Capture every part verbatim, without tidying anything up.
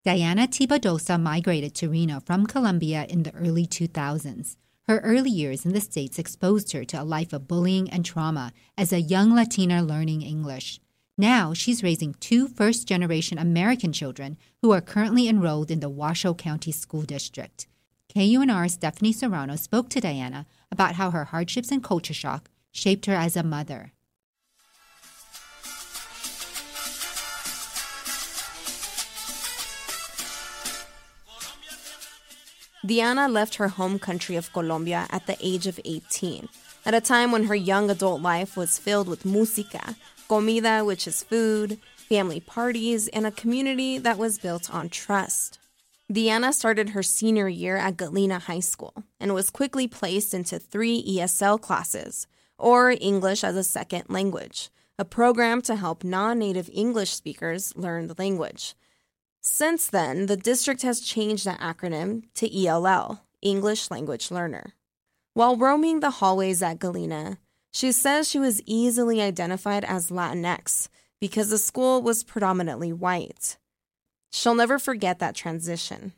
Diana Tibadosa migrated to Reno from Colombia in the early two thousands. Her early years in the States exposed her to a life of bullying and trauma as a young Latina learning English. Now, she's raising two first-generation American children who are currently enrolled in the Washoe County School District. K U N R's Stephanie Serrano spoke to Diana about how her hardships and culture shock shaped her as a mother. Diana left her home country of Colombia at the age of eighteen, at a time when her young adult life was filled with música, comida, which is food, family parties, and a community that was built on trust. Diana started her senior year at Galena High School and was quickly placed into three E S L classes, or English as a Second Language, a program to help non-native English speakers learn the language. Since then, the district has changed that acronym to E L L, English Language Learner. While roaming the hallways at Galena, she says she was easily identified as Latinx because the school was predominantly white. She'll never forget that transition.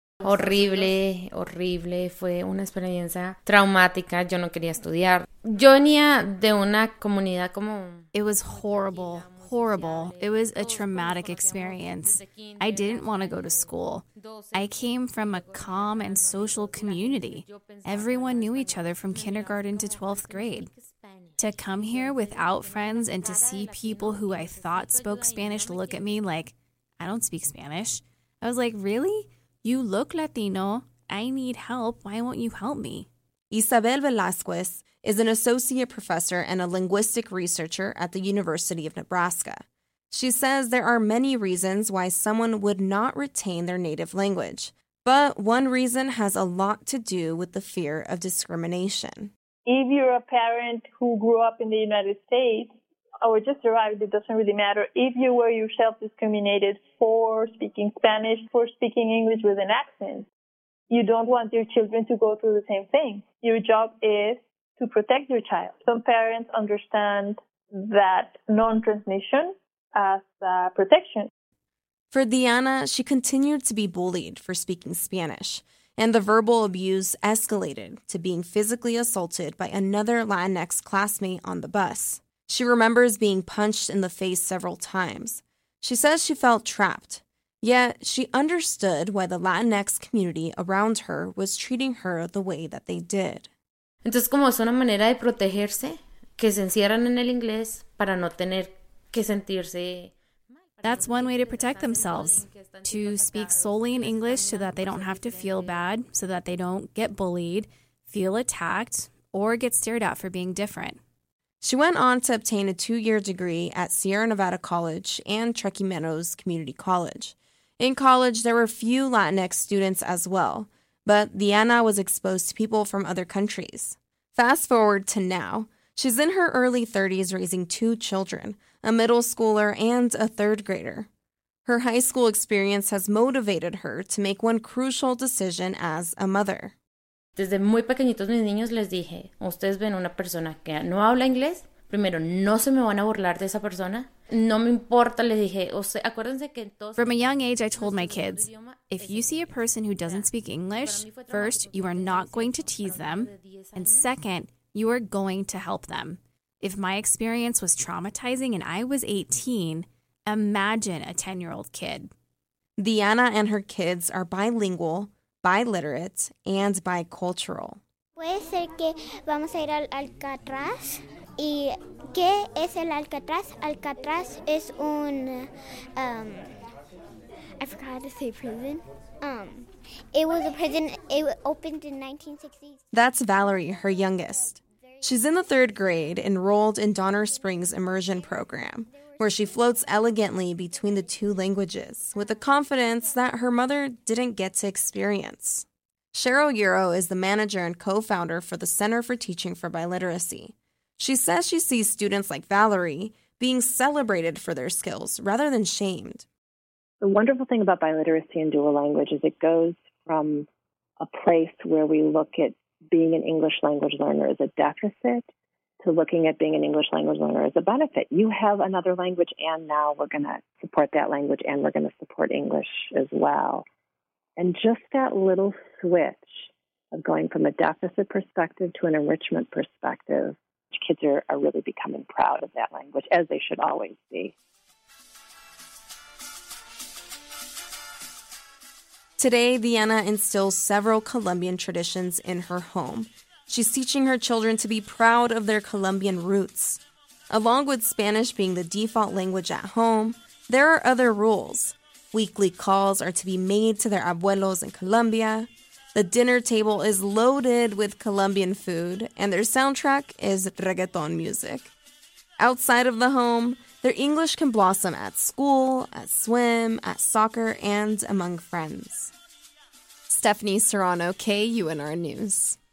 Horrible, horrible, fue una experiencia traumática, yo no quería estudiar. Yo venía de una comunidad como... It was horrible. Horrible. It was a traumatic experience. I didn't want to go to school. I came from a calm and social community. Everyone knew each other from kindergarten to twelfth grade. To come here without friends and to see people who I thought spoke Spanish look at me like, I don't speak Spanish. I was like, really? You look Latino. I need help. Why won't you help me? Isabel Velasquez is an associate professor and a linguistic researcher at the University of Nebraska. She says there are many reasons why someone would not retain their native language, but one reason has a lot to do with the fear of discrimination. If you're a parent who grew up in the United States or just arrived, it doesn't really matter. If you were yourself discriminated for speaking Spanish, for speaking English with an accent, you don't want your children to go through the same thing. Your job is to protect your child. Some parents understand that non-transmission as uh, protection. For Diana, she continued to be bullied for speaking Spanish, and the verbal abuse escalated to being physically assaulted by another Latinx classmate on the bus. She remembers being punched in the face several times. She says she felt trapped, yet she understood why the Latinx community around her was treating her the way that they did. Entonces, como es una manera de protegerse, que se encierran en el inglés para no tener que sentirse... That's one way to protect themselves, to speak solely in English so that they don't have to feel bad, so that they don't get bullied, feel attacked, or get stared at for being different. She went on to obtain a two-year degree at Sierra Nevada College and Truckee Meadows Community College. In college, there were few Latinx students as well, but Diana was exposed to people from other countries. Fast forward to now, she's in her early thirties raising two children, a middle schooler and a third grader. Her high school experience has motivated her to make one crucial decision as a mother. Desde muy pequeñitos mis niños les dije, ustedes ven una persona que no habla inglés, primero no se me van a burlar de esa persona. No me importa, les dije, o sea, acuérdense que todos... From a young age, I told my kids, if you see a person who doesn't speak English, first, you are not going to tease them, and second, you are going to help them. If my experience was traumatizing and I was eighteen, imagine a ten-year-old kid. Diana and her kids are bilingual, biliterate, and bicultural. Puede ser que vamos a ir al Alcatraz. ¿Y qué es el Alcatraz? Alcatraz es un, um, I forgot how to say prison. Um, it was a prison, it opened in nineteen sixties. That's Valerie, her youngest. She's in the third grade, enrolled in Donner Springs Immersion Program, where she floats elegantly between the two languages with the confidence that her mother didn't get to experience. Cheryl Euro is the manager and co-founder for the Center for Teaching for Biliteracy. She says she sees students like Valerie being celebrated for their skills rather than shamed. The wonderful thing about biliteracy and dual language is it goes from a place where we look at being an English language learner as a deficit to looking at being an English language learner as a benefit. You have another language, and now we're going to support that language, and we're going to support English as well. And just that little switch of going from a deficit perspective to an enrichment perspective, kids are, are really becoming proud of that language, as they should always be. Today, Diana instills several Colombian traditions in her home. She's teaching her children to be proud of their Colombian roots. Along with Spanish being the default language at home, there are other rules. Weekly calls are to be made to their abuelos in Colombia. The dinner table is loaded with Colombian food, and their soundtrack is reggaeton music. Outside of the home, their English can blossom at school, at swim, at soccer, and among friends. Stephanie Serrano, K U N R News.